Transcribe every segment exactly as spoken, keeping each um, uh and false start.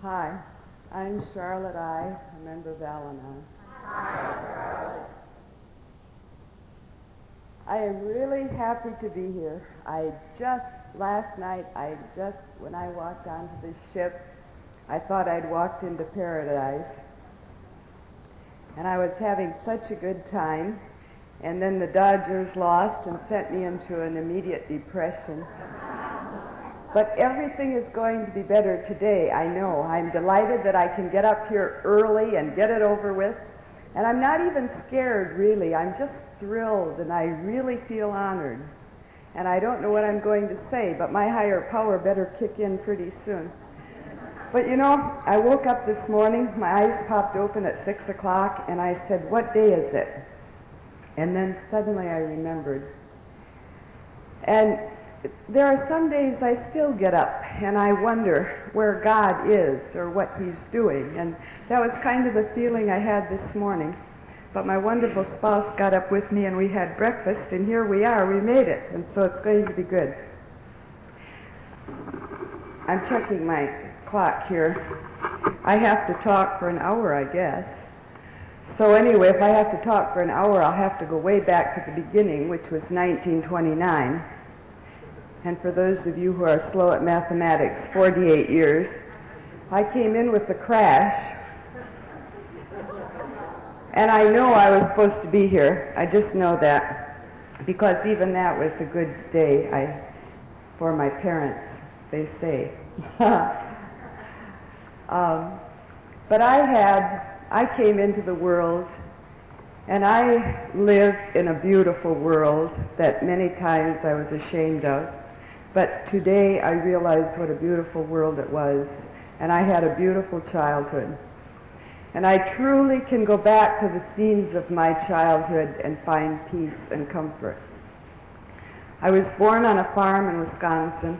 Hi, I'm Charlotte I, a member of Al-Anon. Hi, Charlotte. I am really happy to be here. I just, last night, I just, when I walked onto this ship, I thought I'd walked into paradise. And I was having such a good time. And then the Dodgers lost and sent me into an immediate depression. But everything is going to be better today, I know. I'm delighted that I can get up here early and get it over with. And I'm not even scared, really. I'm just thrilled, and I really feel honored. And I don't know what I'm going to say, but my higher power better kick in pretty soon. But you know, I woke up this morning, my eyes popped open at six o'clock, and I said, what day is it? And then suddenly I remembered. And there are some days I still get up and I wonder where God is or what He's doing. And that was kind of the feeling I had this morning. But my wonderful spouse got up with me and we had breakfast, and here we are. We made it, and so it's going to be good. I'm checking my clock here. I have to talk for an hour, I guess. So anyway, if I have to talk for an hour, I'll have to go way back to the beginning, which was nineteen twenty-nine. And for those of you who are slow at mathematics, forty-eight years. I came in with the crash, and I know I was supposed to be here. I just know that, because even that was a good day I, for my parents, they say. um, but I had, I came into the world, and I lived in a beautiful world that many times I was ashamed of. But today I realize what a beautiful world it was, and I had a beautiful childhood. And I truly can go back to the scenes of my childhood and find peace and comfort. I was born on a farm in Wisconsin,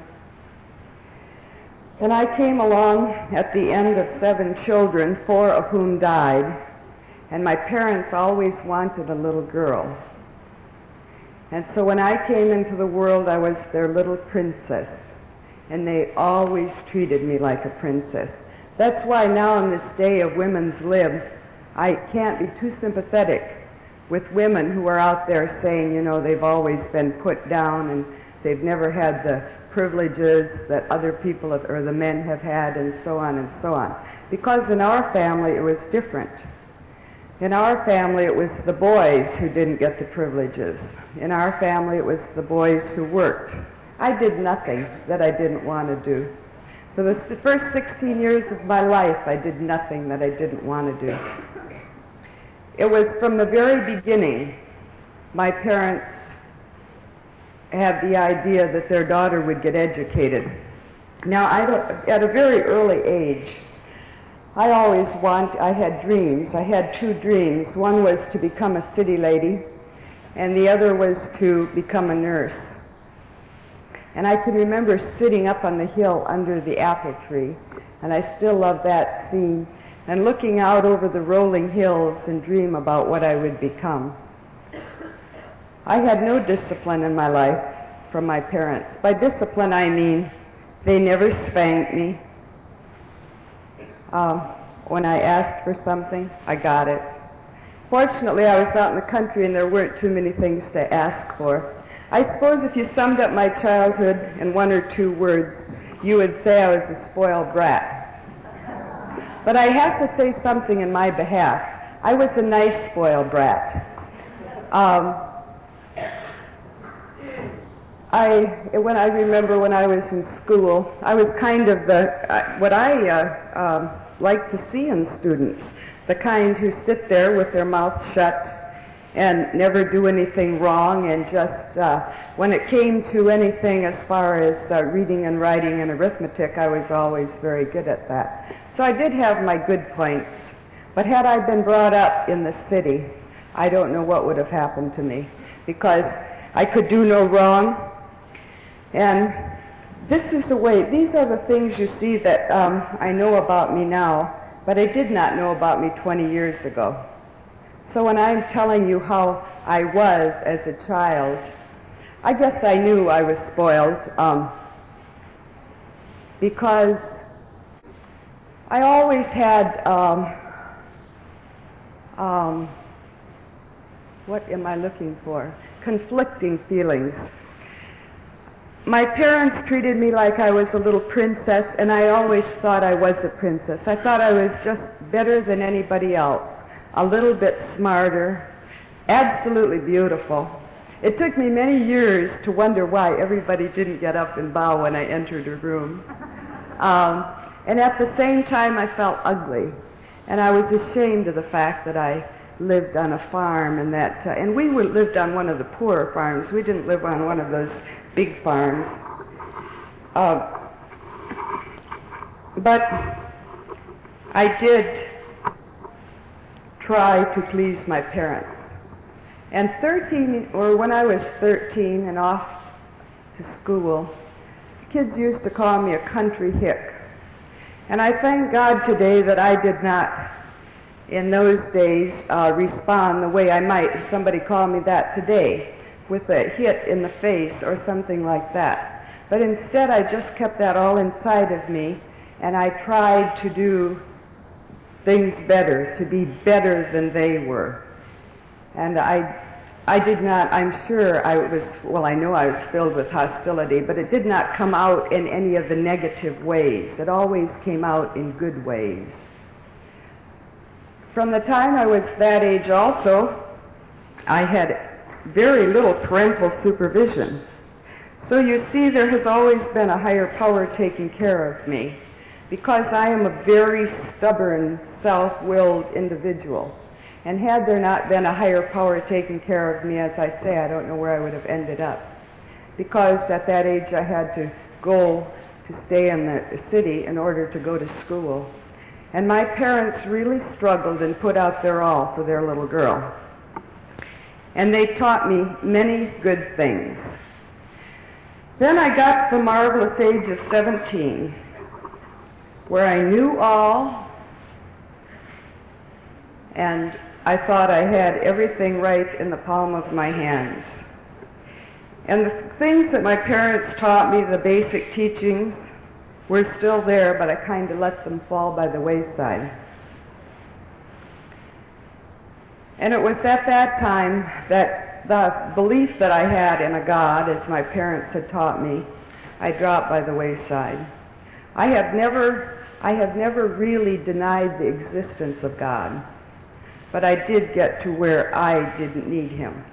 and I came along at the end of seven children, four of whom died, and my parents always wanted a little girl. And so when I came into the world, I was their little princess, and they always treated me like a princess. That's why now in this day of women's lib, I can't be too sympathetic with women who are out there saying, you know, they've always been put down and they've never had the privileges that other people have, or the men have had, and so on and so on. Because in our family it was different. In our family, it was the boys who didn't get the privileges. In our family, it was the boys who worked. I did nothing that I didn't want to do. For the first sixteen years of my life, I did nothing that I didn't want to do. It was from the very beginning, my parents had the idea that their daughter would get educated. Now, I don't, at a very early age, I always want, I had dreams. I had two dreams. One was to become a city lady, and the other was to become a nurse. And I can remember sitting up on the hill under the apple tree, and I still love that scene, and looking out over the rolling hills and dream about what I would become. I had no discipline in my life from my parents. By discipline, I mean they never spanked me. Um, when I asked for something, I got it. Fortunately, I was out in the country and there weren't too many things to ask for. I suppose if you summed up my childhood in one or two words, you would say I was a spoiled brat. But I have to say something in my behalf. I was a nice spoiled brat. Um, I, when I remember when I was in school, I was kind of the, uh, what I uh, um, like to see in students, the kind who sit there with their mouth shut and never do anything wrong, and just, uh, when it came to anything as far as uh, reading and writing and arithmetic, I was always very good at that. So I did have my good points, but had I been brought up in the city, I don't know what would have happened to me, because I could do no wrong. And this is the way, these are the things you see that um, I know about me now, but I did not know about me twenty years ago. So when I'm telling you how I was as a child, I guess I knew I was spoiled um, because I always had, um, um, what am I looking for? Conflicting feelings. My parents treated me like I was a little princess, and I always thought I was a princess. I thought I was just better than anybody else, a little bit smarter, absolutely beautiful. It took me many years to wonder why everybody didn't get up and bow when I entered a room. Um, and at the same time, I felt ugly, and I was ashamed of the fact that I lived on a farm, and that, uh, and we were, lived on one of the poorer farms. We didn't live on one of those big farms. Uh, but I did try to please my parents. And thirteen, or when I was thirteen and off to school, kids used to call me a country hick. And I thank God today that I did not, in those days, uh, respond the way I might if somebody called me that today, with a hit in the face or something like that. But instead, I just kept that all inside of me, and I tried to do things better, to be better than they were. And I, I did not, I'm sure I was, well, I know I was filled with hostility, but it did not come out in any of the negative ways. It always came out in good ways. From the time I was that age also, I had very little parental supervision. So you see, there has always been a higher power taking care of me, because I am a very stubborn, self-willed individual. And had there not been a higher power taking care of me, as I say, I don't know where I would have ended up. Because at that age I had to go to stay in the city in order to go to school. And my parents really struggled and put out their all for their little girl. And they taught me many good things. Then I got to the marvelous age of seventeen, where I knew all, and I thought I had everything right in the palm of my hands. And the things that my parents taught me, the basic teachings, were still there, but I kind of let them fall by the wayside. And it was at that time that the belief that I had in a God, as my parents had taught me, I dropped by the wayside. I have never, I have never really denied the existence of God, but I did get to where I didn't need Him.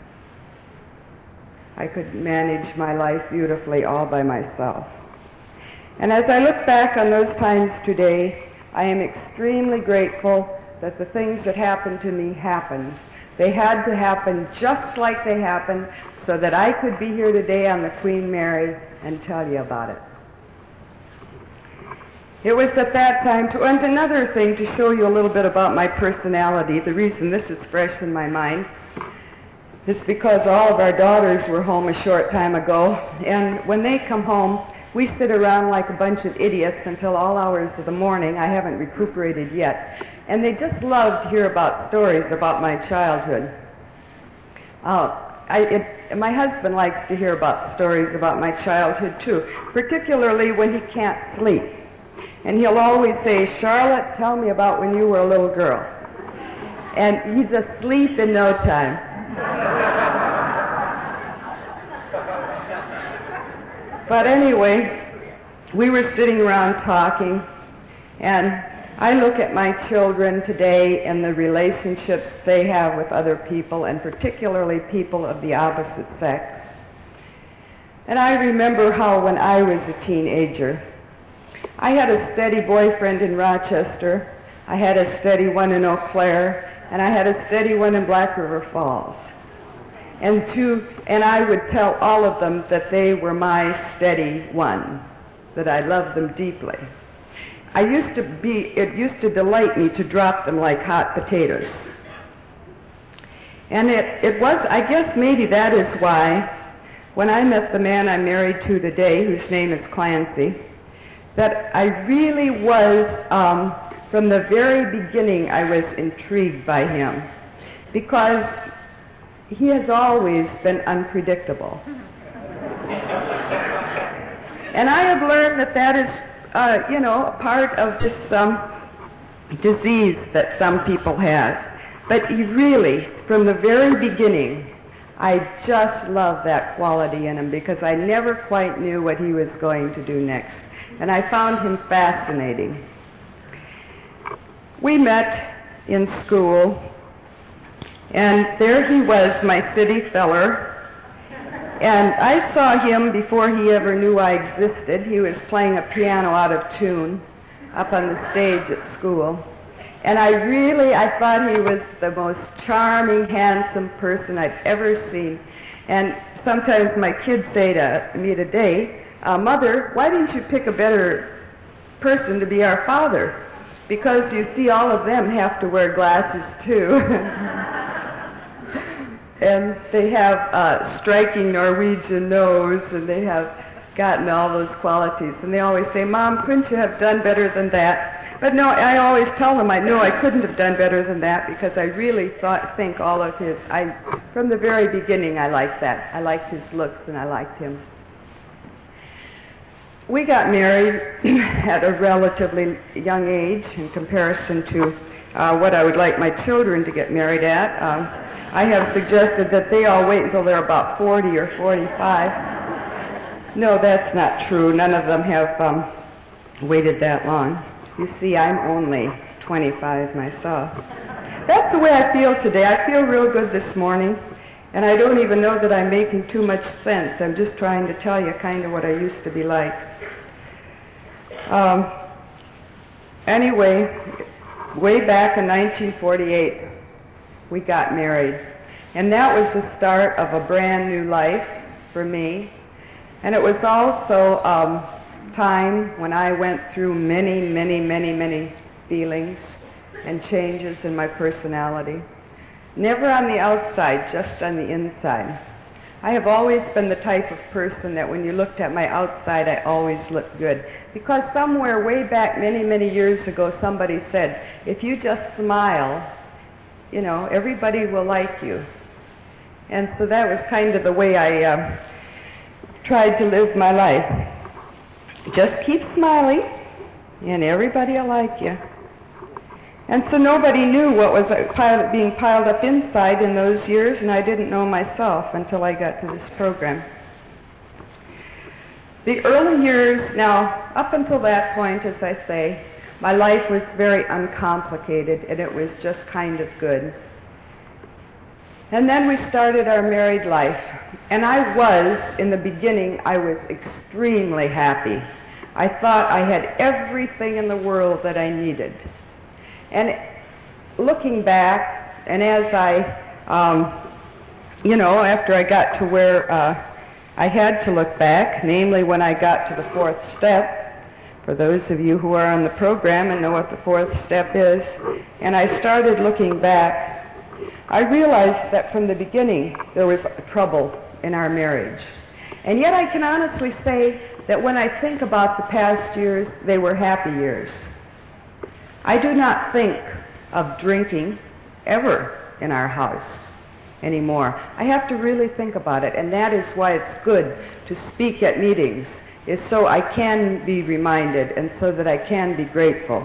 I could manage my life beautifully all by myself. And as I look back on those times today, I am extremely grateful that the things that happened to me happened. They had to happen just like they happened so that I could be here today on the Queen Mary and tell you about it. It was at that time, to, and another thing to show you a little bit about my personality, the reason this is fresh in my mind is because all of our daughters were home a short time ago, and when they come home, we sit around like a bunch of idiots until all hours of the morning. I haven't recuperated yet. And they just love to hear about stories about my childhood. Uh, I, it, my husband likes to hear about stories about my childhood too, particularly when he can't sleep. And he'll always say, "Charlotte, tell me about when you were a little girl." And he's asleep in no time. But anyway, we were sitting around talking, and I look at my children today and the relationships they have with other people, and particularly people of the opposite sex. And I remember how when I was a teenager, I had a steady boyfriend in Rochester, I had a steady one in Eau Claire, and I had a steady one in Black River Falls. And to, and I would tell all of them that they were my steady one, that I loved them deeply. I used to be, it used to delight me to drop them like hot potatoes. And it, it was, I guess maybe that is why, when I met the man I'm married to today, whose name is Clancy, that I really was, um, from the very beginning, I was intrigued by him, because he has always been unpredictable. And I have learned that that is, uh, you know, a part of this um, disease that some people have. But he really, from the very beginning, I just loved that quality in him because I never quite knew what he was going to do next. And I found him fascinating. We met in school, and there he was, my city feller. And I saw him before he ever knew I existed. He was playing a piano out of tune up on the stage at school. And I really, I thought he was the most charming, handsome person I'd ever seen. And sometimes my kids say to me today, uh, Mother, why didn't you pick a better person to be our father? Because you see, all of them have to wear glasses too. And they have a striking Norwegian nose, and they have gotten all those qualities. And they always say, Mom, couldn't you have done better than that? But no, I always tell them I know I couldn't have done better than that because I really thought, think all of his, I, from the very beginning I liked that. I liked his looks and I liked him. We got married at a relatively young age in comparison to uh, what I would like my children to get married at. Um, I have suggested that they all wait until they're about forty or forty-five. No, that's not true. None of them have um, waited that long. You see, I'm only twenty-five myself. That's the way I feel today. I feel real good this morning, and I don't even know that I'm making too much sense. I'm just trying to tell you kind of what I used to be like. Um, anyway, way back in nineteen forty-eight, we got married, and that was the start of a brand new life for me, and it was also um, time when I went through many, many, many, many feelings and changes in my personality. Never on the outside, just on the inside. I have always been the type of person that when you looked at my outside, I always looked good. Because somewhere way back many, many years ago, somebody said, if you just smile, you know, everybody will like you. And so that was kind of the way I uh, tried to live my life. Just keep smiling, and everybody will like you. And so nobody knew what was piled, being piled up inside in those years, and I didn't know myself until I got to this program. The early years, now, up until that point, as I say, my life was very uncomplicated, and it was just kind of good. And then we started our married life, and I was, in the beginning, I was extremely happy. I thought I had everything in the world that I needed. And looking back, and as I, um, you know, after I got to where uh, I had to look back, namely when I got to the fourth step, for those of you who are on the program and know what the fourth step is, and I started looking back, I realized that from the beginning there was trouble in our marriage. And yet I can honestly say that when I think about the past years, they were happy years. I do not think of drinking ever in our house anymore. I have to really think about it, and that is why it's good to speak at meetings, is so I can be reminded and so that I can be grateful.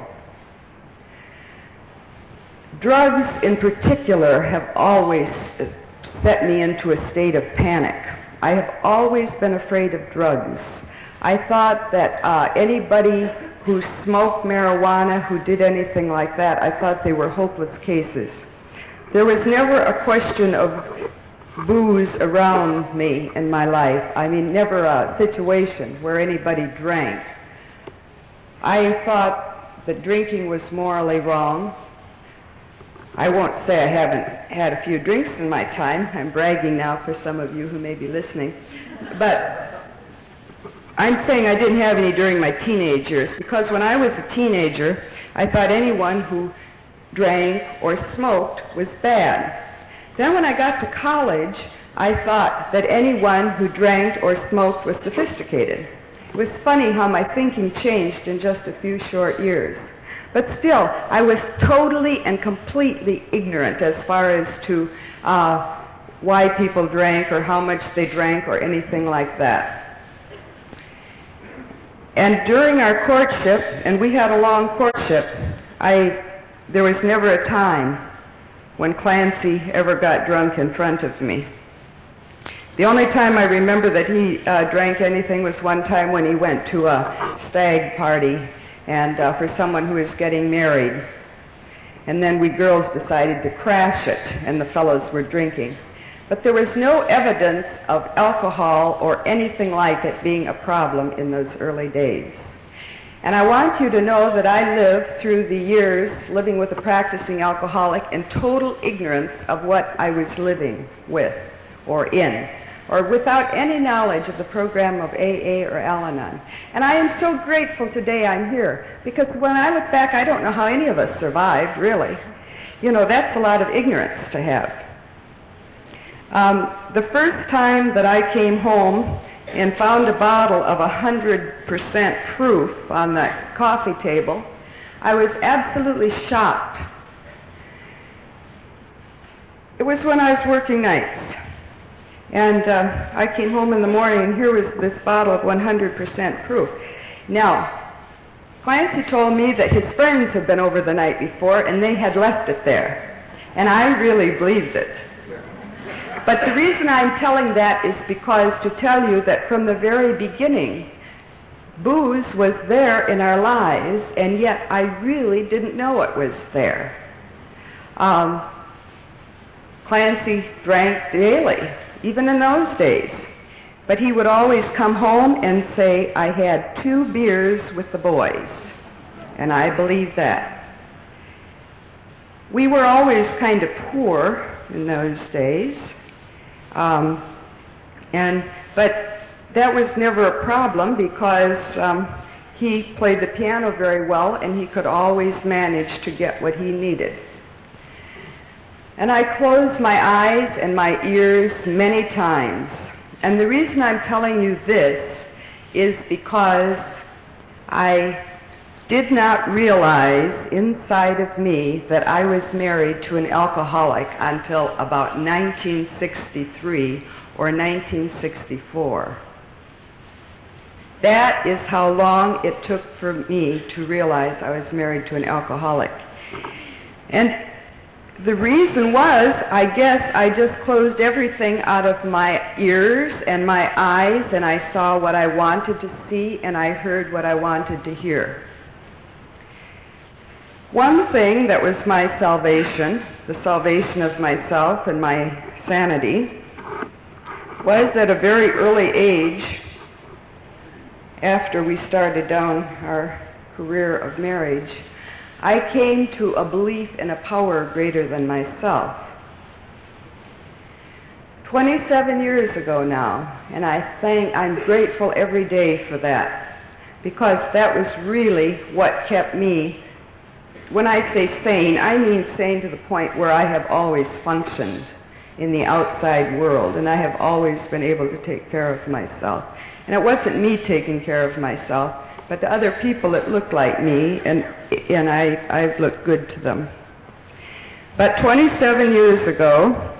Drugs in particular have always set me into a state of panic. I have always been afraid of drugs. I thought that uh, anybody who smoked marijuana, who did anything like that, I thought they were hopeless cases. There was never a question of booze around me in my life. I mean, never a situation where anybody drank. I thought that drinking was morally wrong. I won't say I haven't had a few drinks in my time. I'm bragging now for some of you who may be listening. But I'm saying I didn't have any during my teenage years, because when I was a teenager, I thought anyone who drank or smoked was bad. Then when I got to college, I thought that anyone who drank or smoked was sophisticated. It was funny how my thinking changed in just a few short years. But still, I was totally and completely ignorant as far as to uh, why people drank or how much they drank or anything like that. And during our courtship, and we had a long courtship, I there was never a time when Clancy ever got drunk in front of me. The only time I remember that he uh, drank anything was one time when he went to a stag party and uh, for someone who was getting married. And then we girls decided to crash it, and the fellows were drinking. But there was no evidence of alcohol or anything like it being a problem in those early days. And I want you to know that I lived through the years living with a practicing alcoholic in total ignorance of what I was living with or in, or without any knowledge of the program of A A or Al-Anon. And I am so grateful today I'm here, because when I look back, I don't know how any of us survived, really. You know, that's a lot of ignorance to have. Um, the first time that I came home and found a bottle of one hundred percent proof on the coffee table, I was absolutely shocked. It was when I was working nights. And uh, I came home in the morning, and here was this bottle of one hundred percent proof. Now, Clancy told me that his friends had been over the night before, and they had left it there. And I really believed it. But the reason I'm telling that is because to tell you that from the very beginning, booze was there in our lives, and yet I really didn't know it was there. Um, Clancy drank daily, even in those days. But he would always come home and say, I had two beers with the boys. And I believe that. We were always kind of poor in those days. Um, and but that was never a problem because um, he played the piano very well, and he could always manage to get what he needed. And I closed my eyes and my ears many times. And the reason I'm telling you this is because I did not realize inside of me that I was married to an alcoholic until about nineteen sixty-three or nineteen sixty-four. That is how long it took for me to realize I was married to an alcoholic. And the reason was, I guess, I just closed everything out of my ears and my eyes, and I saw what I wanted to see, and I heard what I wanted to hear. One thing that was my salvation, the salvation of myself and my sanity, was at a very early age, after we started down our career of marriage, I came to a belief in a power greater than myself. twenty-seven years ago now, and I thank, I'm grateful every day for that, because that was really what kept me. When I say sane, I mean sane to the point where I have always functioned in the outside world, and I have always been able to take care of myself. And it wasn't me taking care of myself, but to other people that looked like me, and and I, I've looked good to them. But twenty-seven years ago,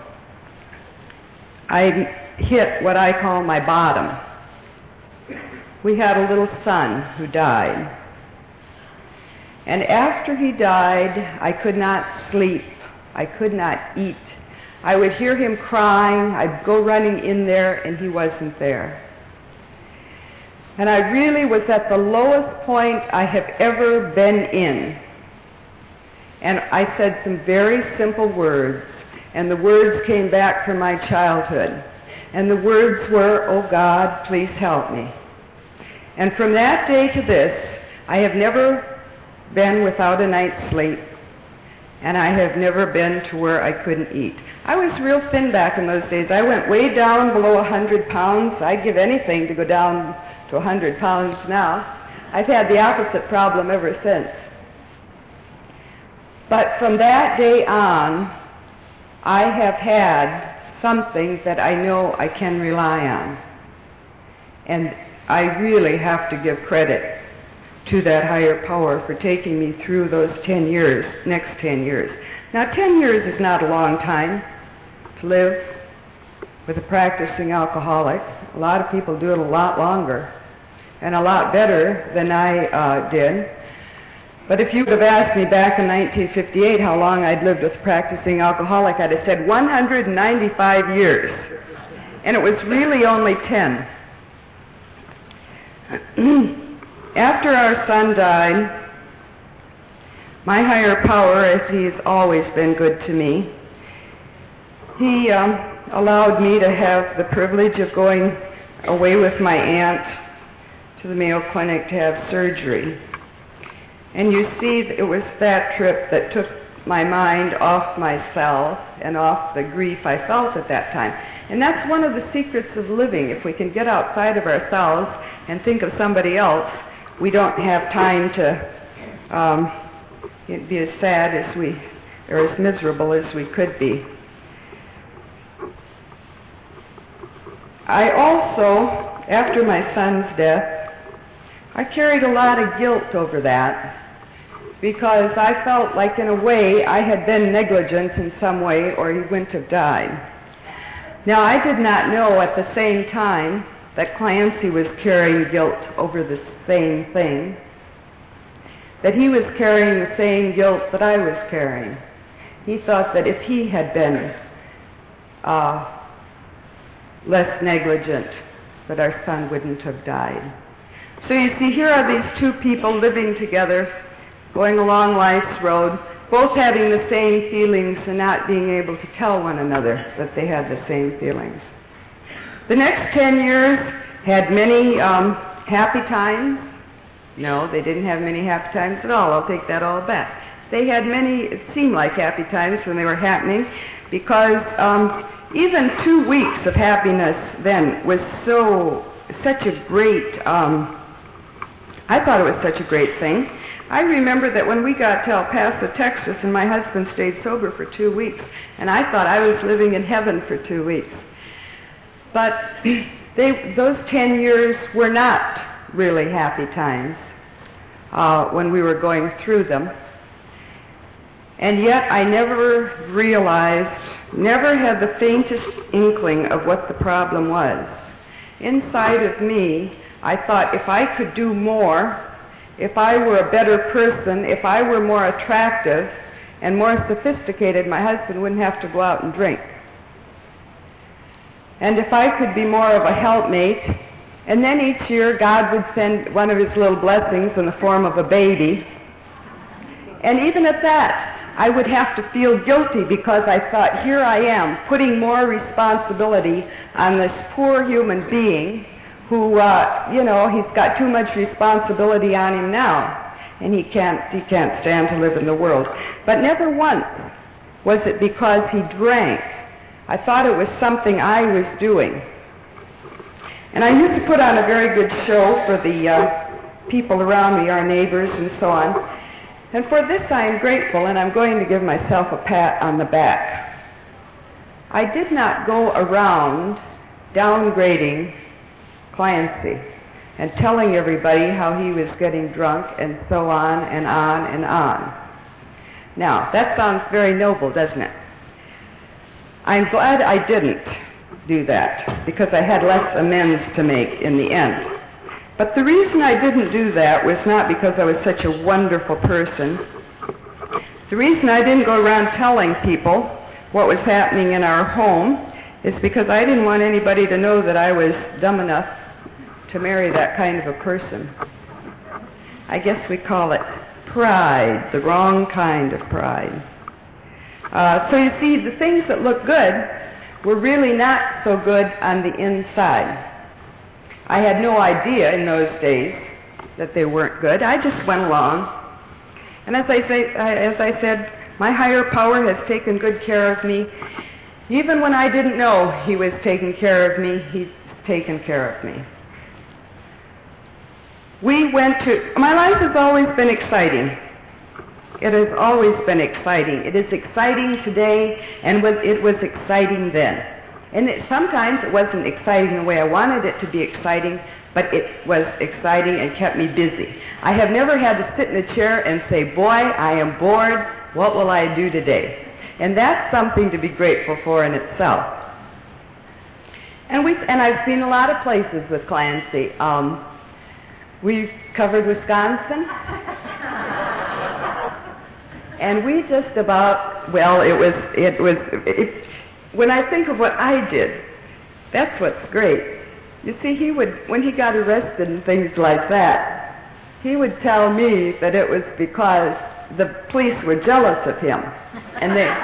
I hit what I call my bottom. We had a little son who died. And after he died, I could not sleep. I could not eat. I would hear him crying. I'd go running in there, and he wasn't there. And I really was at the lowest point I have ever been in. And I said some very simple words, and the words came back from my childhood. And the words were, "Oh God, please help me." And from that day to this, I have never been without a night's sleep, and I have never been to where I couldn't eat. I was real thin back in those days. I went way down below one hundred pounds. I'd give anything to go down to one hundred pounds now. I've had the opposite problem ever since. But from that day on, I have had something that I know I can rely on. And I really have to give credit to that higher power for taking me through those ten years, next ten years. Now, ten years is not a long time to live with a practicing alcoholic. A lot of people do it a lot longer and a lot better than I uh, did. But if you would have asked me back in nineteen fifty-eight how long I'd lived with a practicing alcoholic, I'd have said one hundred ninety-five years. And it was really only ten. After our son died, my higher power, as he's always been good to me, he um, allowed me to have the privilege of going away with my aunt to the Mayo Clinic to have surgery. And you see, it was that trip that took my mind off myself and off the grief I felt at that time. And that's one of the secrets of living. If we can get outside of ourselves and think of somebody else, we don't have time to um, be as sad as we, or as miserable as we could be. I also, after my son's death, I carried a lot of guilt over that, because I felt like, in a way, I had been negligent in some way, or he wouldn't have died. Now, I did not know at the same time that Clancy was carrying guilt over the same thing, that he was carrying the same guilt that I was carrying. He thought that if he had been uh, less negligent, that our son wouldn't have died. So you see, here are these two people living together, going along life's road, both having the same feelings and not being able to tell one another that they had the same feelings. The next ten years had many um, happy times. No, they didn't have many happy times at all. I'll take that all back. They had many, it seemed like happy times when they were happening, because um, even two weeks of happiness then was so, such a great, um, I thought it was such a great thing. I remember that when we got to El Paso, Texas, and my husband stayed sober for two weeks, and I thought I was living in heaven for two weeks. But they, those ten years were not really happy times uh, when we were going through them. And yet I never realized, never had the faintest inkling of what the problem was. Inside of me, I thought if I could do more, if I were a better person, if I were more attractive and more sophisticated, my husband wouldn't have to go out and drink. And if I could be more of a helpmate, and then each year God would send one of his little blessings in the form of a baby. And even at that, I would have to feel guilty, because I thought, here I am, putting more responsibility on this poor human being who, uh, you know, he's got too much responsibility on him now, and he can't, he can't stand to live in the world. But never once was it because he drank. I thought it was something I was doing. And I used to put on a very good show for the uh, people around me, our neighbors and so on. And for this I am grateful, and I'm going to give myself a pat on the back. I did not go around downgrading Clancy and telling everybody how he was getting drunk and so on and on and on. Now, that sounds very noble, doesn't it? I'm glad I didn't do that, because I had less amends to make in the end. But the reason I didn't do that was not because I was such a wonderful person. The reason I didn't go around telling people what was happening in our home is because I didn't want anybody to know that I was dumb enough to marry that kind of a person. I guess we call it pride, the wrong kind of pride. Uh, so you see, the things that look good were really not so good on the inside. I had no idea in those days that they weren't good. I just went along. And as I, say, as I said, my higher power has taken good care of me. Even when I didn't know he was taking care of me, he's taken care of me. We went to, my life has always been exciting. It has always been exciting. It is exciting today, and it was exciting then. And it, sometimes it wasn't exciting the way I wanted it to be exciting, but it was exciting and kept me busy. I have never had to sit in a chair and say, boy, I am bored. What will I do today? And that's something to be grateful for in itself. And, we, and I've seen a lot of places with Clancy. Um, we've covered Wisconsin. And we just about, well, it was, it was, it, when I think of what I did, that's what's great. You see, he would, when he got arrested and things like that, he would tell me that it was because the police were jealous of him, and they,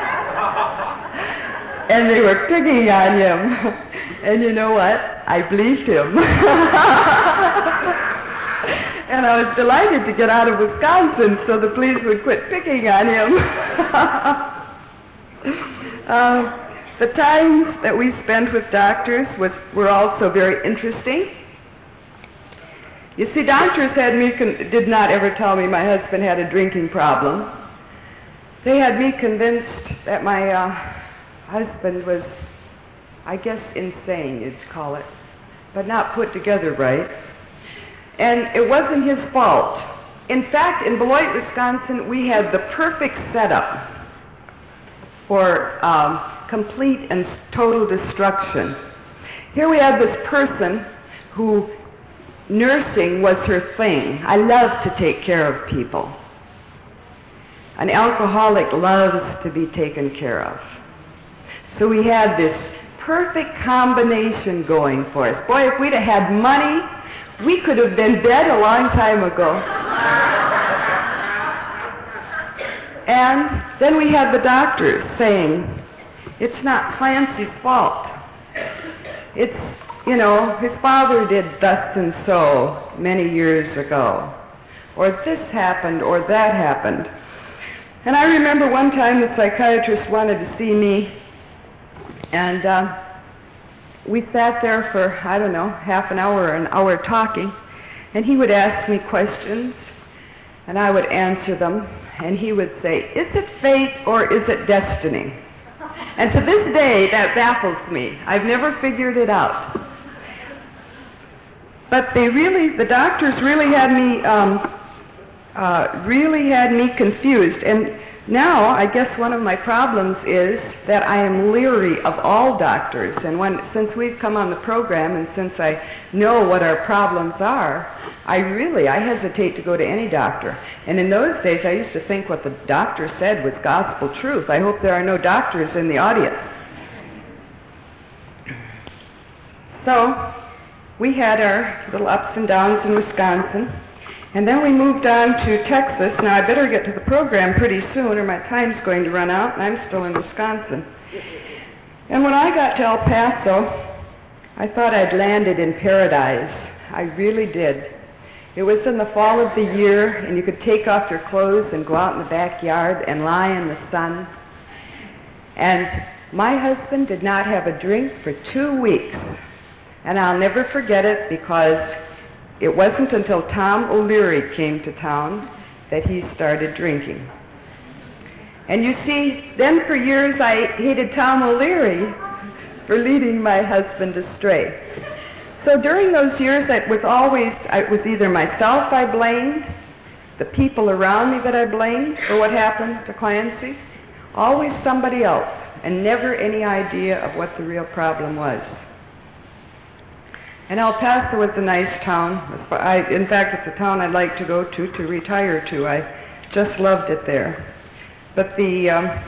and they were picking on him. And you know what? I believed him. And I was delighted to get out of Wisconsin so the police would quit picking on him. uh, the times that we spent with doctors was, were also very interesting. You see, doctors had me con- did not ever tell me my husband had a drinking problem. They had me convinced that my uh, husband was, I guess, insane, you'd call it, but not put together right. And it wasn't his fault. In fact, in Beloit, Wisconsin, we had the perfect setup for um, complete and total destruction. Here we had this person who nursing was her thing. I love to take care of people. An alcoholic loves to be taken care of. So we had this perfect combination going for us. Boy, if we'd have had money, we could have been dead a long time ago. And then we had the doctors saying, it's not Clancy's fault. It's, you know, his father did thus and so many years ago. Or this happened, or that happened. And I remember one time the psychiatrist wanted to see me, and uh, we sat there for, I don't know, half an hour or an hour talking, and he would ask me questions, and I would answer them, and he would say, is it fate or is it destiny? And to this day, that baffles me. I've never figured it out. But they really, the doctors really had me, um, uh, really had me confused, and now, I guess one of my problems is that I am leery of all doctors, and when, since we've come on the program and since I know what our problems are, I really, I hesitate to go to any doctor. And in those days, I used to think what the doctor said was gospel truth. I hope there are no doctors in the audience. So, we had our little ups and downs in Wisconsin. And then we moved on to Texas. Now, I better get to the program pretty soon or my time's going to run out, and I'm still in Wisconsin. And when I got to El Paso, I thought I'd landed in paradise. I really did. It was in the fall of the year, and you could take off your clothes and go out in the backyard and lie in the sun. And my husband did not have a drink for two weeks. And I'll never forget it because it wasn't until Tom O'Leary came to town that he started drinking. And you see, then for years I hated Tom O'Leary for leading my husband astray. So during those years, it was always, it was either myself I blamed, the people around me that I blamed for what happened to Clancy, always somebody else, and never any idea of what the real problem was. And El Paso was a nice town. I, in fact, it's a town I'd like to go to to retire to. I just loved it there. But the, um,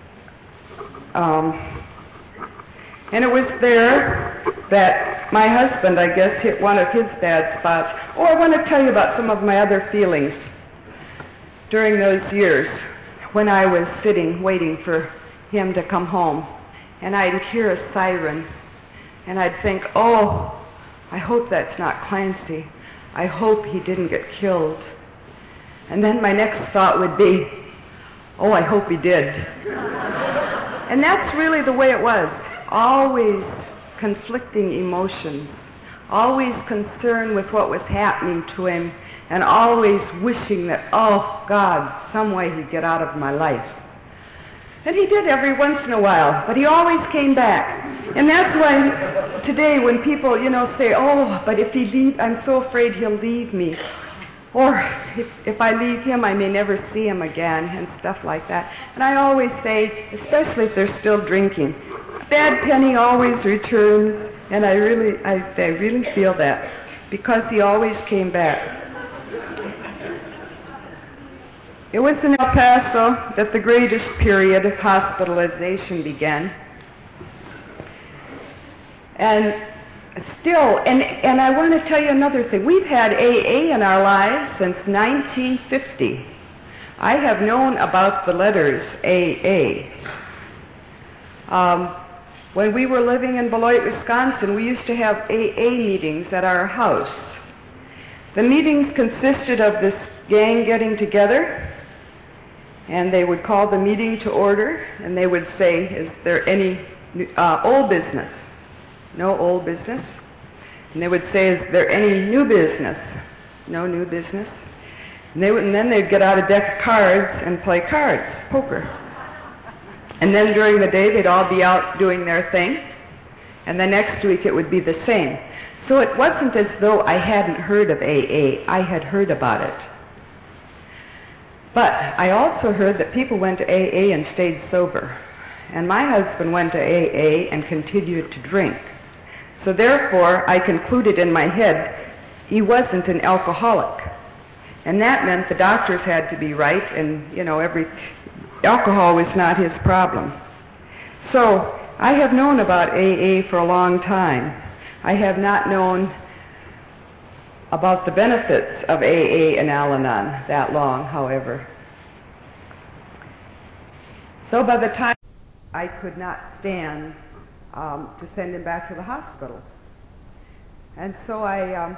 um, and it was there that my husband, I guess, hit one of his bad spots. Oh, I want to tell you about some of my other feelings during those years when I was sitting waiting for him to come home. And I'd hear a siren, and I'd think, oh, I hope that's not Clancy. I hope he didn't get killed. And then my next thought would be, oh, I hope he did. And that's really the way it was. Always conflicting emotions. Always concerned with what was happening to him. And always wishing that, oh, God, some way he'd get out of my life. And he did every once in a while, but he always came back. And that's why today when people, you know, say, oh, but if he leave, I'm so afraid he'll leave me. Or if, if I leave him, I may never see him again, and stuff like that. And I always say, especially if they're still drinking, bad penny always returns. And I really, I, I really feel that, because he always came back. It was in El Paso that the greatest period of hospitalization began. And still, and, and I want to tell you another thing. We've had A A in our lives since nineteen fifty. I have known about the letters A A. Um, when we were living in Beloit, Wisconsin, we used to have A A meetings at our house. The meetings consisted of this gang getting together, and they would call the meeting to order, and they would say, is there any uh, old business? No old business. And they would say, is there any new business? No new business. And, they would, and then they'd get out a deck of cards and play cards, poker. And then during the day, they'd all be out doing their thing. And the next week, it would be the same. So it wasn't as though I hadn't heard of A A. I had heard about it. But I also heard that people went to A A and stayed sober. And my husband went to A A and continued to drink. So therefore, I concluded in my head, he wasn't an alcoholic. And that meant the doctors had to be right, and, you know, every alcohol was not his problem. So I have known about A A for a long time. I have not known about the benefits of A A and Al-Anon that long, however. So by the time I could not stand um, to send him back to the hospital. And so I um,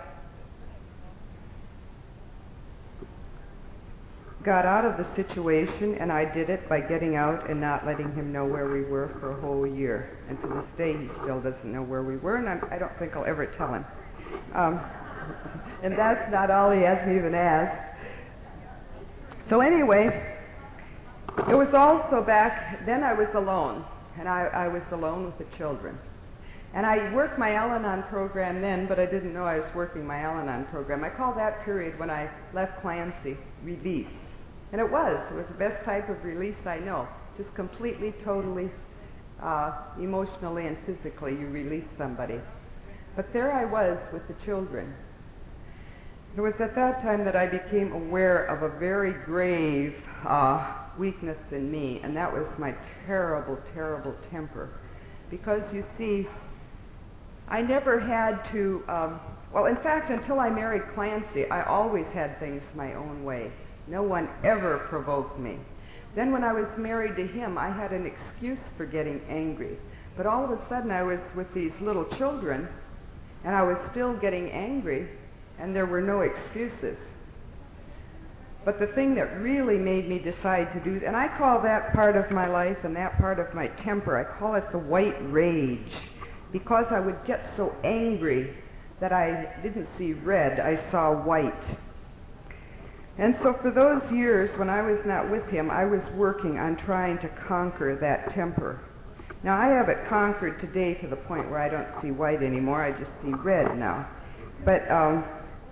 got out of the situation, and I did it by getting out and not letting him know where we were for a whole year. And to this day, he still doesn't know where we were, and I'm, I don't think I'll ever tell him. Um, and that's not all he hasn't even asked. So anyway, it was also back, then I was alone, and I, I was alone with the children. And I worked my Al-Anon program then, but I didn't know I was working my Al-Anon program. I call that period when I left Clancy release. And it was. It was the best type of release I know. Just completely, totally, uh, emotionally and physically, you release somebody. But there I was with the children. It was at that time that I became aware of a very grave uh, weakness in me, and that was my terrible, terrible temper. Because, you see, I never had to, um, well, in fact, until I married Clancy, I always had things my own way. No one ever provoked me. Then when I was married to him, I had an excuse for getting angry. But all of a sudden, I was with these little children, and I was still getting angry, and there were no excuses. But the thing that really made me decide to do, and I call that part of my life and that part of my temper, I call it the white rage. Because I would get so angry that I didn't see red, I saw white. And so for those years when I was not with him, I was working on trying to conquer that temper. Now I have it conquered today to the point where I don't see white anymore, I just see red now. But um,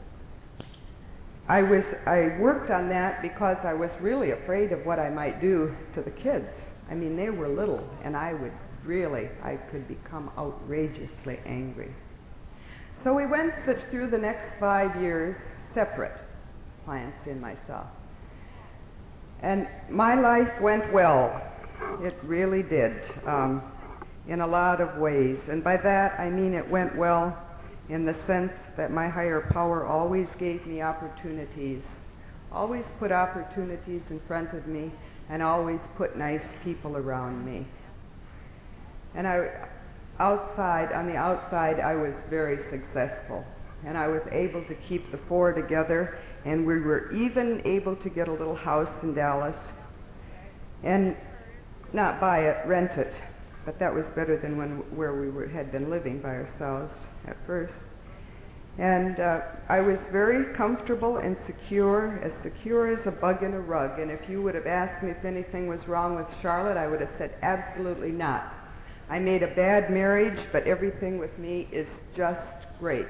I was I worked on that because I was really afraid of what I might do to the kids. I mean, they were little, and I would really, I could become outrageously angry. So we went through the next five years separate, Clancy and myself. And my life went well. It really did, um, in a lot of ways. And by that, I mean it went well in the sense that my higher power always gave me opportunities, always put opportunities in front of me, and always put nice people around me. And I, outside, on the outside, I was very successful. And I was able to keep the four together, and we were even able to get a little house in Dallas. And not buy it, rent it. But that was better than when where we were, had been living by ourselves at first. And uh, I was very comfortable and secure, as secure as a bug in a rug. And if you would have asked me if anything was wrong with Charlotte, I would have said absolutely not. I made a bad marriage, but everything with me is just great.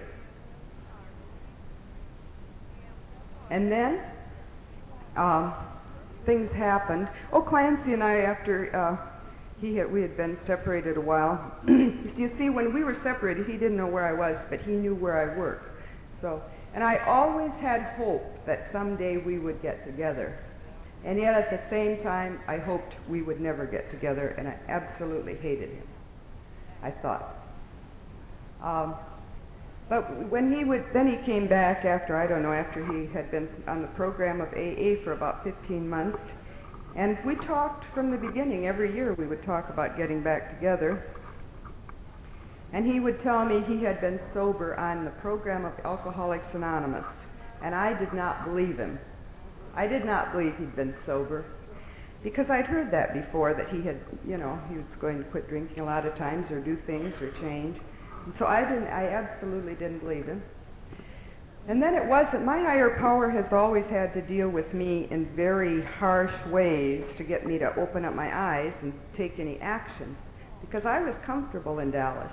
And then um, things happened. Oh, Clancy and I, after uh, he had, we had been separated a while. You see, when we were separated, he didn't know where I was, but he knew where I worked. So, and I always had hope that someday we would get together. And yet at the same time, I hoped we would never get together, and I absolutely hated him, I thought. Um, but when he would, then he came back after, I don't know, after he had been on the program of A A for about fifteen months, and we talked from the beginning. Every year we would talk about getting back together. And he would tell me he had been sober on the program of Alcoholics Anonymous, and I did not believe him. I did not believe he'd been sober, because I'd heard that before, that he had, you know, he was going to quit drinking a lot of times or do things or change. And so I didn't, I absolutely didn't believe him. And then it wasn't, my higher power has always had to deal with me in very harsh ways to get me to open up my eyes and take any action, because I was comfortable in Dallas.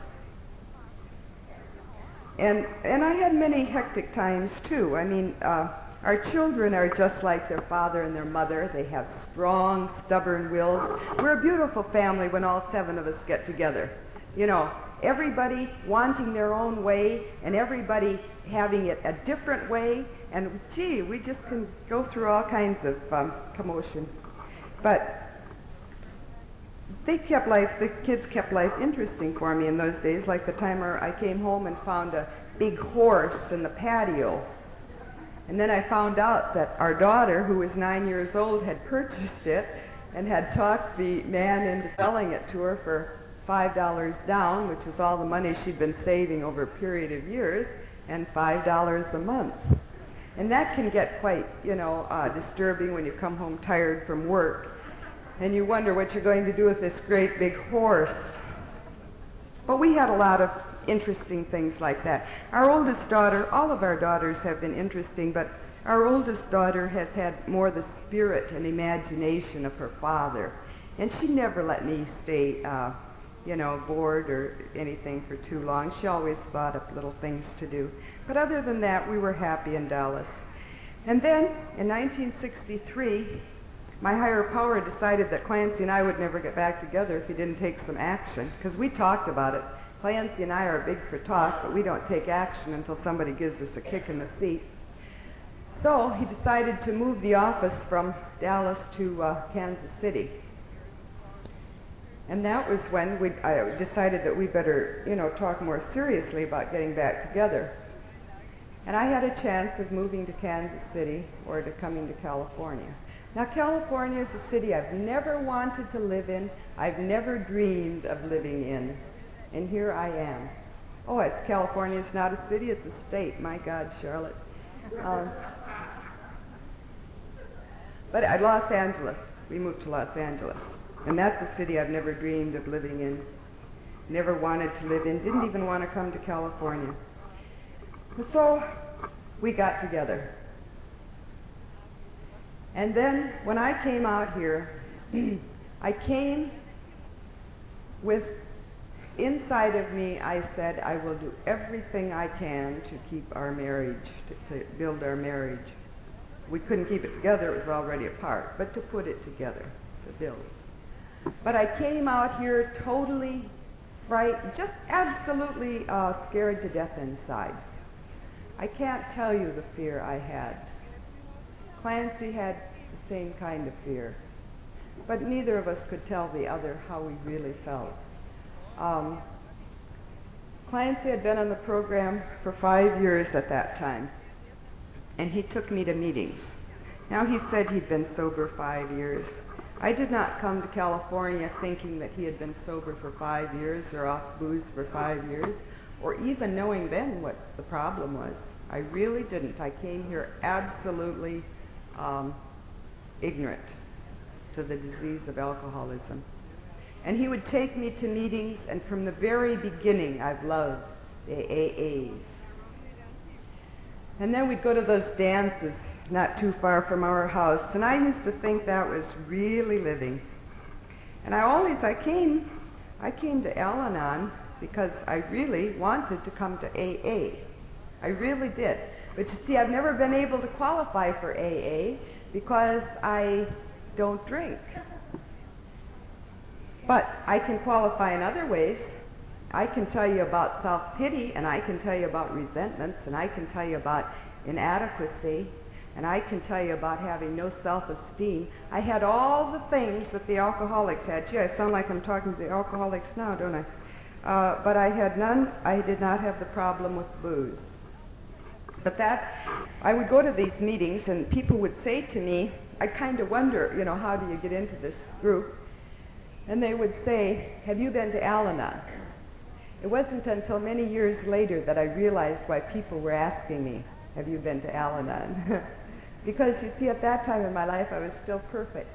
And and I had many hectic times too. I mean, uh, our children are just like their father and their mother. They have strong, stubborn wills. We're a beautiful family when all seven of us get together. You know, everybody wanting their own way and everybody having it a different way. And gee, we just can go through all kinds of um, commotion. But they kept life, the kids kept life interesting for me in those days, like the time I came home and found a big horse in the patio. And then I found out that our daughter, who was nine years old, had purchased it and had talked the man into selling it to her for five dollars down, which was all the money she'd been saving over a period of years, and five dollars a month. And that can get quite, you know, uh, disturbing when you come home tired from work and you wonder what you're going to do with this great big horse. But we had a lot of interesting things like that. Our oldest daughter, all of our daughters have been interesting, but our oldest daughter has had more the spirit and imagination of her father. And she never let me stay, uh, you know, bored or anything for too long. She always thought of little things to do. But other than that, we were happy in Dallas. And then, in nineteen sixty-three, my higher power decided that Clancy and I would never get back together if he didn't take some action, because we talked about it. Clancy and I are big for talk, but we don't take action until somebody gives us a kick in the seat. So he decided to move the office from Dallas to uh, Kansas City. And that was when we I decided that we better, you know, talk more seriously about getting back together. And I had a chance of moving to Kansas City or to coming to California. Now, California is a city I've never wanted to live in. I've never dreamed of living in. And here I am. Oh, it's California. It's not a city. It's a state. My God, Charlotte. Um, but at Los Angeles. We moved to Los Angeles. And that's a city I've never dreamed of living in. Never wanted to live in. Didn't even want to come to California. And so we got together. And then when I came out here, I came with, inside of me, I said, I will do everything I can to keep our marriage, to, to build our marriage. We couldn't keep it together, it was already apart, but to put it together, to build. But I came out here totally frightened, just absolutely uh, scared to death inside. I can't tell you the fear I had. Clancy had the same kind of fear, but neither of us could tell the other how we really felt. Um, Clancy had been on the program for five years at that time, and he took me to meetings. Now, he said he'd been sober five years. I did not come to California thinking that he had been sober for five years or off booze for five years, or even knowing then what the problem was. I really didn't. I came here absolutely um, ignorant to the disease of alcoholism. And he would take me to meetings, and from the very beginning, I've loved the A As. And then we'd go to those dances not too far from our house, and I used to think that was really living. And I always, I came, I came to Al-Anon because I really wanted to come to A A. I really did. But you see, I've never been able to qualify for A A because I don't drink. But I can qualify in other ways. I can tell you about self-pity, and I can tell you about resentments, and I can tell you about inadequacy. And I can tell you about having no self-esteem. I had all the things that the alcoholics had. Gee, I sound like I'm talking to the alcoholics now, don't I? Uh, but I had none. I did not have the problem with booze. But that, I would go to these meetings and people would say to me, I kind of wonder, you know, how do you get into this group? And they would say, have you been to Al-Anon? It wasn't until many years later that I realized why people were asking me, have you been to Al-Anon? Because, you see, at that time in my life, I was still perfect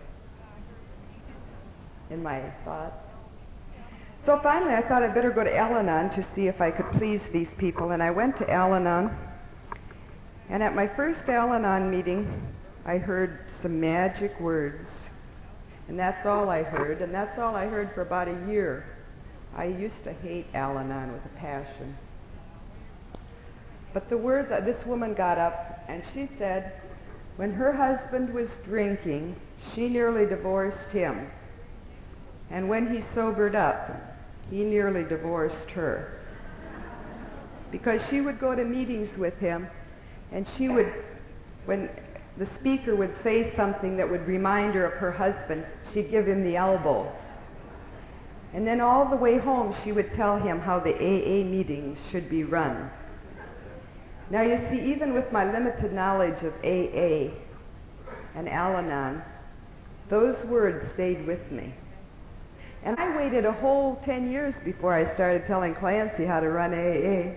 in my thoughts. So finally, I thought I'd better go to Al-Anon to see if I could please these people. And I went to Al-Anon. And at my first Al-Anon meeting, I heard some magic words. And that's all I heard. And that's all I heard for about a year. I used to hate Al-Anon with a passion. But the words, uh, this woman got up and she said, when her husband was drinking, she nearly divorced him. And when he sobered up, he nearly divorced her. Because she would go to meetings with him, and she would, when the speaker would say something that would remind her of her husband, she'd give him the elbow. And then all the way home, she would tell him how the A A meetings should be run. Now you see, even with my limited knowledge of A A and Al-Anon, those words stayed with me. And I waited a whole ten years before I started telling Clancy how to run A A.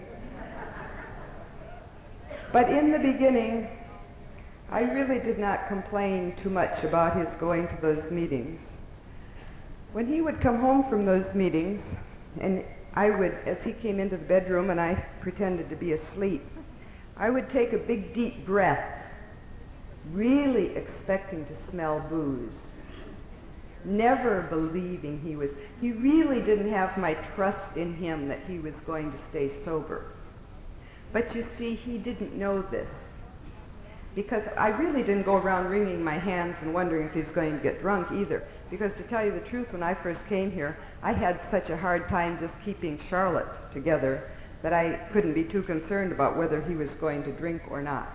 But in the beginning, I really did not complain too much about his going to those meetings. When he would come home from those meetings, and I would, as he came into the bedroom and I pretended to be asleep, I would take a big deep breath, really expecting to smell booze, never believing he was, he really didn't have my trust in him that he was going to stay sober. But you see, he didn't know this, because I really didn't go around wringing my hands and wondering if he was going to get drunk either. Because to tell you the truth, when I first came here, I had such a hard time just keeping Charlotte together that I couldn't be too concerned about whether he was going to drink or not.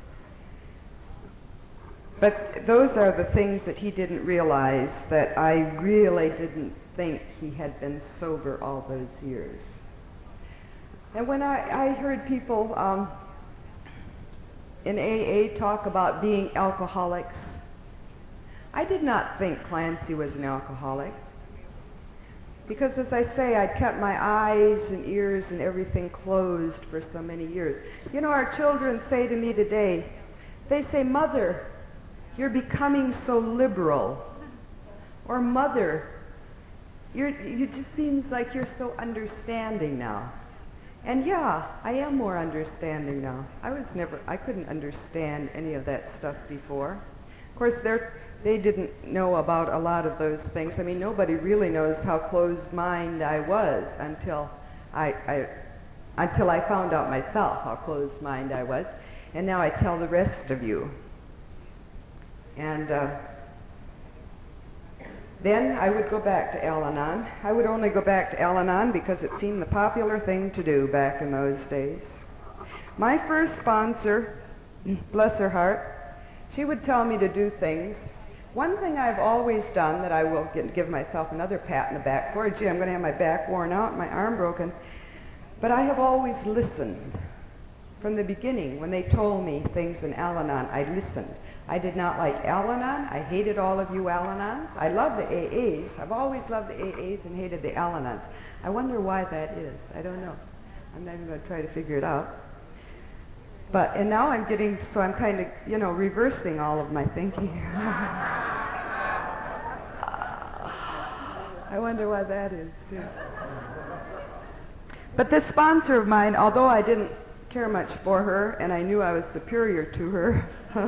But those are the things that he didn't realize, that I really didn't think he had been sober all those years. And when I, I heard people um, in A A talk about being alcoholics, I did not think Clancy was an alcoholic. Because, as I say, I'd kept my eyes and ears and everything closed for so many years. You know, our children say to me today, they say, Mother, you're becoming so liberal. Or, Mother, you're, it just seems like you're so understanding now. And yeah, I am more understanding now. I was never, I couldn't understand any of that stuff before. Of course, they're They didn't know about a lot of those things. I mean, nobody really knows how closed-minded I was until I, I, until I found out myself how closed-minded I was. And now I tell the rest of you. And uh, then I would go back to Al-Anon. I would only go back to Al-Anon because it seemed the popular thing to do back in those days. My first sponsor, bless her heart, she would tell me to do things. One thing I've always done that I will get, give myself another pat in the back for, gee, I'm going to have my back worn out, my arm broken, but I have always listened. From the beginning, when they told me things in Al-Anon, I listened. I did not like Al-Anon. I hated all of you Al-Anons. I love the A As. I've always loved the A As and hated the Al-Anons. I wonder why that is. I don't know. I'm not even going to try to figure it out. But, and now I'm getting, so I'm kind of, you know, reversing all of my thinking. I wonder why that is, too. But this sponsor of mine, although I didn't care much for her, and I knew I was superior to her,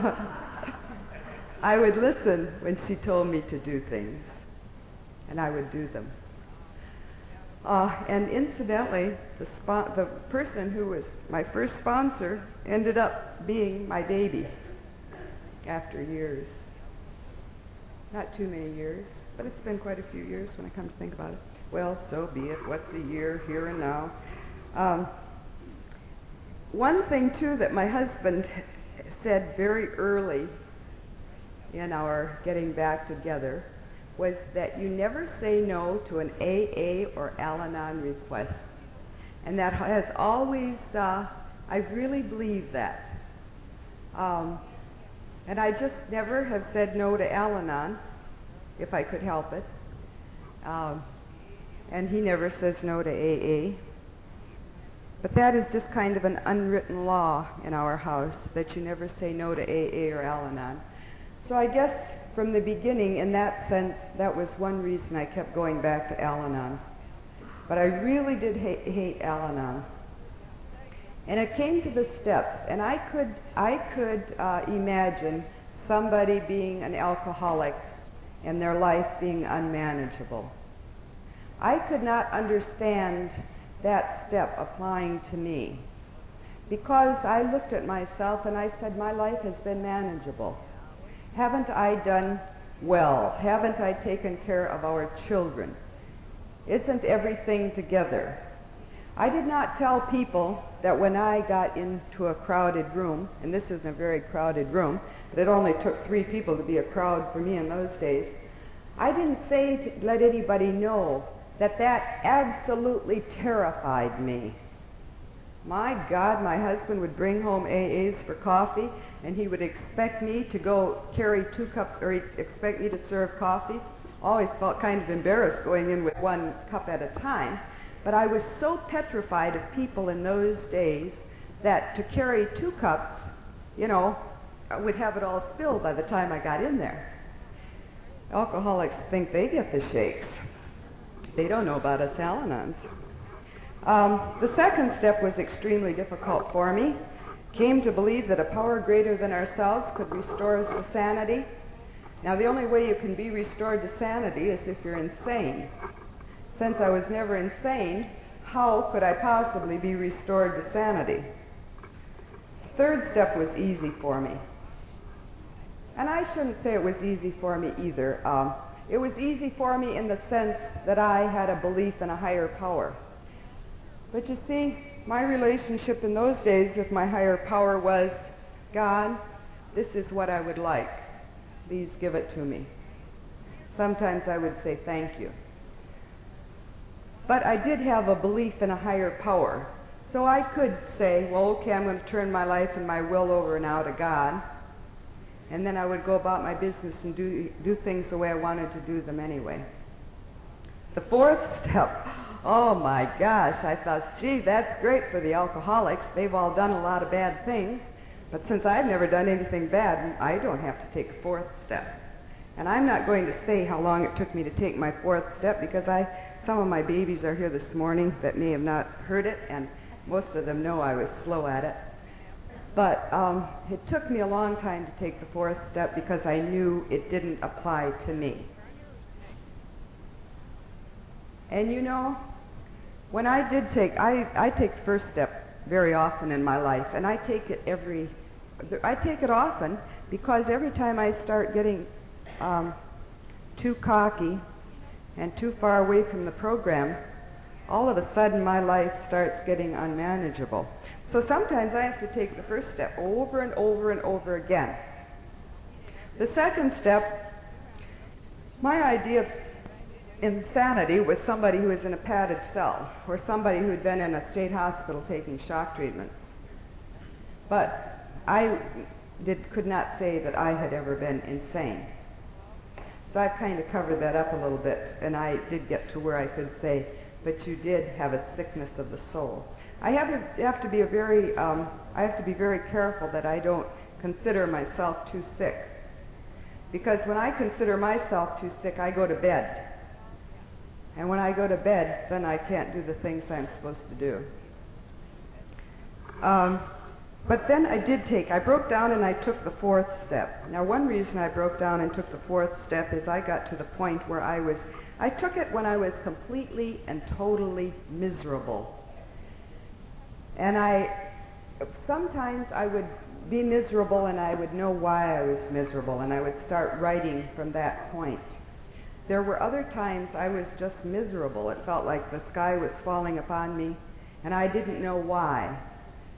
I would listen when she told me to do things, and I would do them. Uh, and incidentally, the, spo- the person who was my first sponsor ended up being my baby after years. Not too many years, but it's been quite a few years when I come to think about it. Well, so be it. What's a year, here and now? Um, one thing, too, that my husband said very early in our getting back together was that you never say no to an A A or Al-Anon request. And that has always, uh, I really believe that. Um, and I just never have said no to Al-Anon, if I could help it. Um, and he never says no to A A. But that is just kind of an unwritten law in our house, that you never say no to A A or Al-Anon. So I guess from the beginning, in that sense, that was one reason I kept going back to Al-Anon. But I really did hate, hate Al-Anon. And it came to the steps, and I could, I could uh, imagine somebody being an alcoholic and their life being unmanageable. I could not understand that step applying to me, because I looked at myself and I said, my life has been manageable. Haven't I done well? Haven't I taken care of our children? Isn't everything together? I did not tell people that when I got into a crowded room, and this isn't a very crowded room, but it only took three people to be a crowd for me in those days, I didn't say to let anybody know that that absolutely terrified me. My God, my husband would bring home A As for coffee, and he would expect me to go carry two cups, or he'd expect me to serve coffee. Always felt kind of embarrassed going in with one cup at a time. But I was so petrified of people in those days that to carry two cups, you know, I would have it all spilled by the time I got in there. Alcoholics think they get the shakes. They don't know about us Al-Anons. Um, the second step was extremely difficult for me. Came to believe that a power greater than ourselves could restore us to sanity. Now, the only way you can be restored to sanity is if you're insane. Since I was never insane, how could I possibly be restored to sanity? The third step was easy for me. And I shouldn't say it was easy for me either. Um, it was easy for me in the sense that I had a belief in a higher power. But you see, my relationship in those days with my higher power was, God, this is what I would like. Please give it to me. Sometimes I would say thank you. But I did have a belief in a higher power. So I could say, well, okay, I'm going to turn my life and my will over now to God. And then I would go about my business and do, do things the way I wanted to do them anyway. The fourth step, oh my gosh, I thought, gee, that's great for the alcoholics. They've all done a lot of bad things. But since I've never done anything bad, I don't have to take a fourth step. And I'm not going to say how long it took me to take my fourth step, because I, some of my babies are here this morning that may have not heard it, and most of them know I was slow at it. But um, it took me a long time to take the fourth step because I knew it didn't apply to me. And you know, when I did take, I, I take the first step very often in my life, and I take it every, I take it often because every time I start getting um, too cocky and too far away from the program, all of a sudden my life starts getting unmanageable. So sometimes I have to take the first step over and over and over again. The second step, my idea of insanity was somebody who was in a padded cell, or somebody who had been in a state hospital taking shock treatment. But I did, could not say that I had ever been insane. So I've kind of covered that up a little bit, and I did get to where I could say, but you did have a sickness of the soul. I have to, have to be a very, um, I have to be very careful that I don't consider myself too sick. Because when I consider myself too sick, I go to bed. And when I go to bed, then I can't do the things I'm supposed to do. Um, but then I did take, I broke down and I took the fourth step. Now, one reason I broke down and took the fourth step is I got to the point where I was, I took it when I was completely and totally miserable. And I, sometimes I would be miserable and I would know why I was miserable, and I would start writing from that point. There were other times I was just miserable. It felt like the sky was falling upon me, and I didn't know why.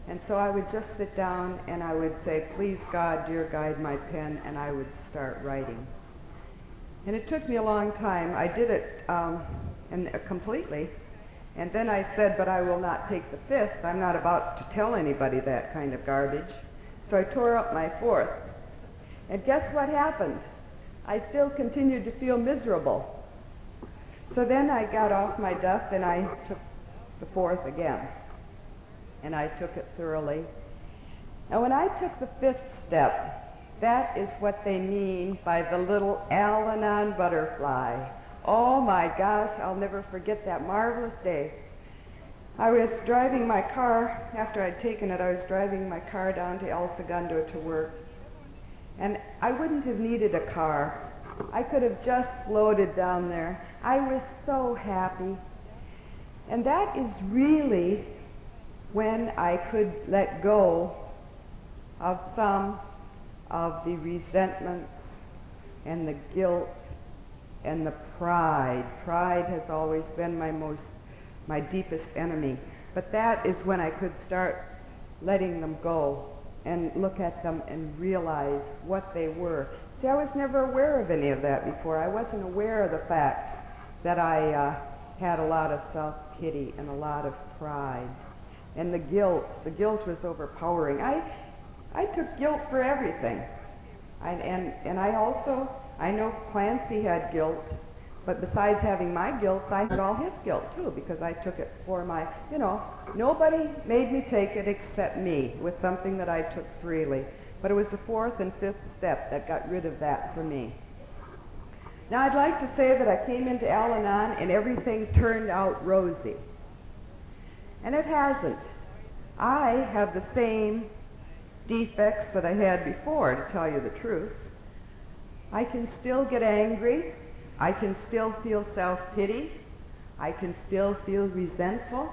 And so I would just sit down and I would say, please God, dear, guide my pen, and I would start writing. And it took me a long time. I did it um, and, uh, completely. And then I said, but I will not take the fifth. I'm not about to tell anybody that kind of garbage. So I tore up my fourth. And guess what happened? I still continued to feel miserable. So then I got off my duff and I took the fourth again. And I took it thoroughly. Now when I took the fifth step, that is what they mean by the little Al-Anon butterfly. Oh my gosh, I'll never forget that marvelous day. I was driving my car, after I'd taken it, I was driving my car down to El Segundo to work. And I wouldn't have needed a car. I could have just floated down there. I was so happy. And that is really when I could let go of some of the resentment and the guilt and the pride. Pride has always been my most, my deepest enemy. But that is when I could start letting them go and look at them and realize what they were. See, I was never aware of any of that before. I wasn't aware of the fact that I uh, had a lot of self-pity and a lot of pride. And the guilt, the guilt was overpowering. I, I took guilt for everything. I, and, and I also, I know Clancy had guilt, but besides having my guilt, I had all his guilt too, because I took it for my, you know, nobody made me take it except me with something that I took freely. But it was the fourth and fifth step that got rid of that for me. Now I'd like to say that I came into Al-Anon and everything turned out rosy. And it hasn't. I have the same defects that I had before, to tell you the truth. I can still get angry. I can still feel self-pity. I can still feel resentful.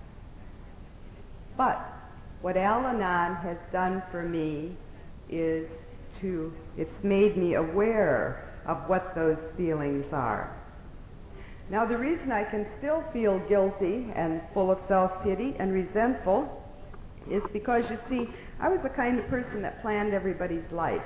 But what Al-Anon has done for me is to, it's made me aware of what those feelings are. Now the reason I can still feel guilty and full of self-pity and resentful is because, you see, I was the kind of person that planned everybody's life.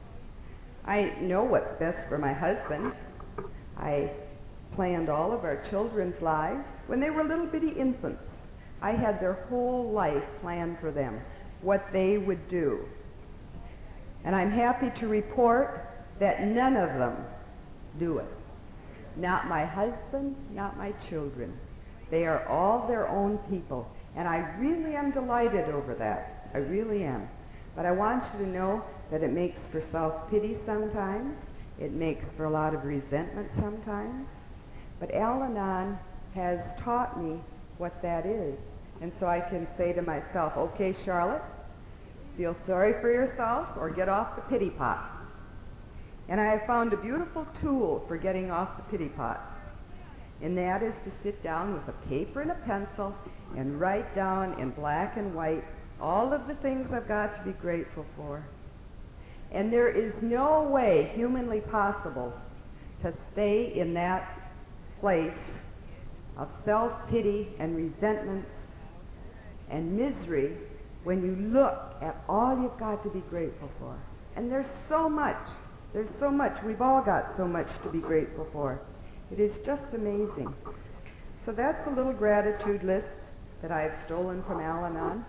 I know what's best for my husband. I planned all of our children's lives. When they were little bitty infants, I had their whole life planned for them, what they would do. And I'm happy to report that none of them do it. Not my husband, not my children. They are all their own people. And I really am delighted over that. I really am. But I want you to know that it makes for self-pity sometimes. It makes for a lot of resentment sometimes. But Al-Anon has taught me what that is. And so I can say to myself, okay, Charlotte, feel sorry for yourself or get off the pity pot. And I have found a beautiful tool for getting off the pity pot. And that is to sit down with a paper and a pencil and write down in black and white all of the things I've got to be grateful for. And there is no way humanly possible to stay in that place of self-pity and resentment and misery when you look at all you've got to be grateful for. And there's so much. There's so much. We've all got so much to be grateful for. It is just amazing. So that's a little gratitude list that I've stolen from Al-Anon.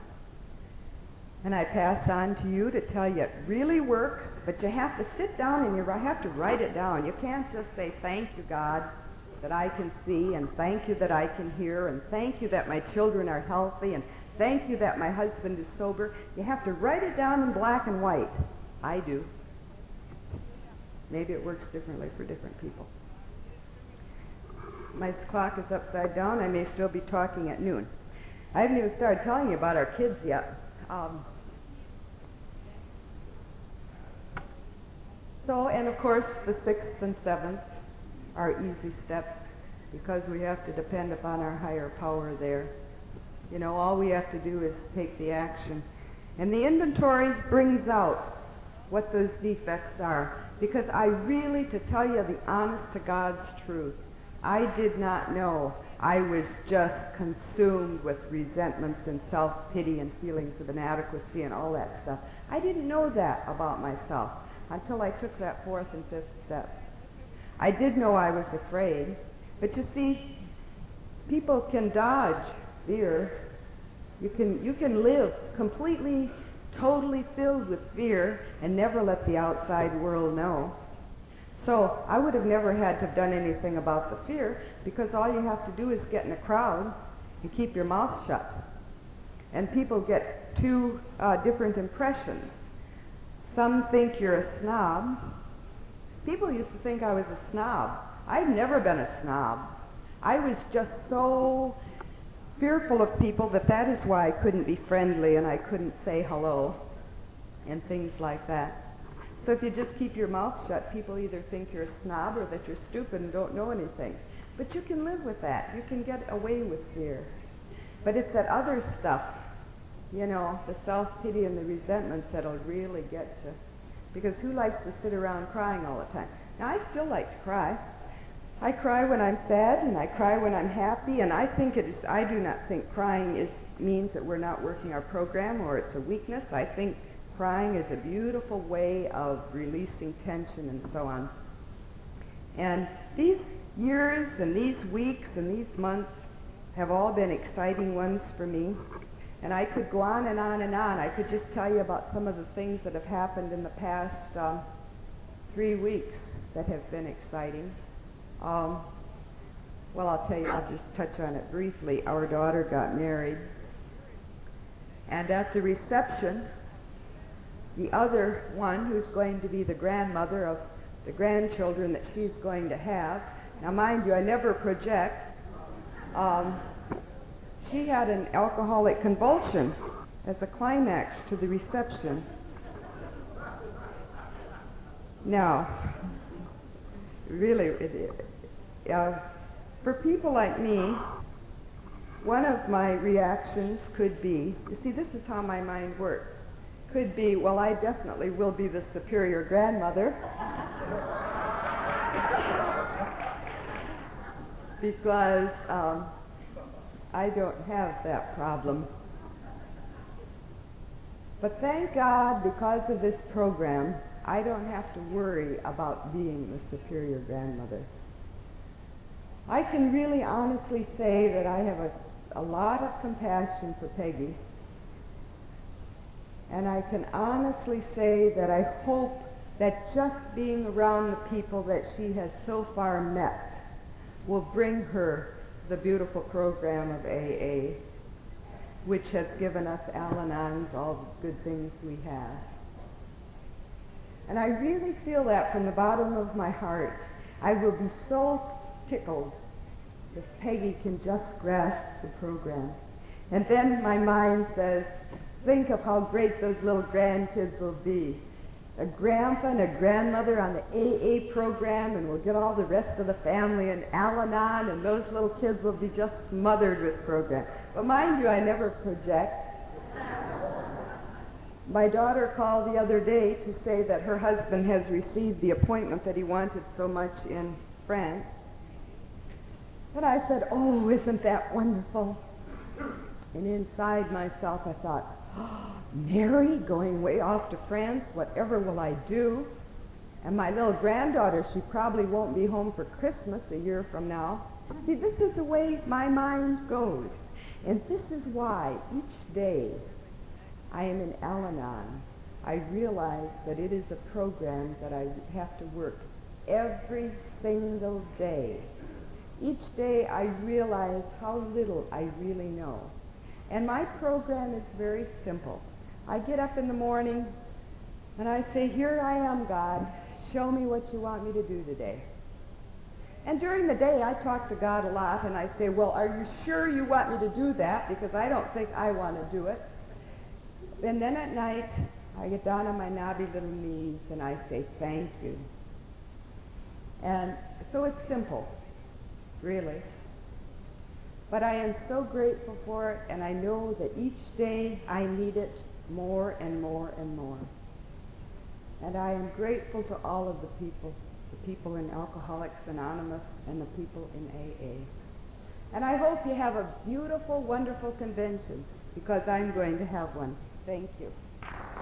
And I pass on to you to tell you it really works, but you have to sit down and you have to write it down. You can't just say, thank you, God, that I can see, and thank you that I can hear, and thank you that my children are healthy, and thank you that my husband is sober. You have to write it down in black and white. I do. Maybe it works differently for different people. My clock is upside down. I may still be talking at noon. I haven't even started telling you about our kids yet. Um, so, and of course, the sixth and seventh are easy steps because we have to depend upon our higher power there. You know, all we have to do is take the action. And the inventory brings out what those defects are. Because I really, to tell you the honest to God's truth, I did not know. I was just consumed with resentments and self-pity and feelings of inadequacy and all that stuff. I didn't know that about myself until I took that fourth and fifth step. I did know I was afraid, but you see, people can dodge fear. You can, you can live completely, totally filled with fear and never let the outside world know. So I would have never had to have done anything about the fear, because all you have to do is get in a crowd and keep your mouth shut. And people get two uh, different impressions. Some think you're a snob. People used to think I was a snob. I've never been a snob. I was just so fearful of people that that is why I couldn't be friendly and I couldn't say hello and things like that. So if you just keep your mouth shut, people either think you're a snob or that you're stupid and don't know anything. But you can live with that. You can get away with fear. But it's that other stuff, you know, the self-pity and the resentments that'll really get you. Because who likes to sit around crying all the time? Now, I still like to cry. I cry when I'm sad and I cry when I'm happy, and I think it is, I do not think crying is means that we're not working our program or it's a weakness. I think crying is a beautiful way of releasing tension and so on. And these years and these weeks and these months have all been exciting ones for me. And I could go on and on and on. I could just tell you about some of the things that have happened in the past um, three weeks that have been exciting. Um, well, I'll tell you, I'll just touch on it briefly. Our daughter got married. And at the reception, the other one, who's going to be the grandmother of the grandchildren that she's going to have, now mind you, I never project, um, she had an alcoholic convulsion as a climax to the reception. Now, really, it, uh, for people like me, one of my reactions could be, you see, this is how my mind works, could be, well, I definitely will be the superior grandmother because um, I don't have that problem. But thank God, because of this program, I don't have to worry about being the superior grandmother. I can really honestly say that I have a, a lot of compassion for Peggy. And I can honestly say that I hope that just being around the people that she has so far met will bring her the beautiful program of A A, which has given us Al-Anons all the good things we have. And I really feel that from the bottom of my heart. I will be so tickled if Peggy can just grasp the program. And then my mind says, think of how great those little grandkids will be. A grandpa and a grandmother on the A A program, and we'll get all the rest of the family and Al-Anon, and those little kids will be just smothered with program. But mind you, I never project. My daughter called the other day to say that her husband has received the appointment that he wanted so much in France. And I said, oh, isn't that wonderful? And inside myself I thought, oh, Mary going way off to France, whatever will I do? And my little granddaughter, she probably won't be home for Christmas a year from now. See, this is the way my mind goes. And this is why each day I am in Al-Anon, I realize that it is a program that I have to work every single day. Each day I realize how little I really know. And my program is very simple. I get up in the morning and I say, here I am, God. Show me what you want me to do today. And during the day I talk to God a lot and I say, well, are you sure you want me to do that? Because I don't think I want to do it. And then at night I get down on my knobby little knees and I say, thank you. And so it's simple, really. But I am so grateful for it, and I know that each day I need it more and more and more. And I am grateful to all of the people the people in Alcoholics Anonymous, and the people in A A. And I hope you have a beautiful, wonderful convention, because I'm going to have one. Thank you.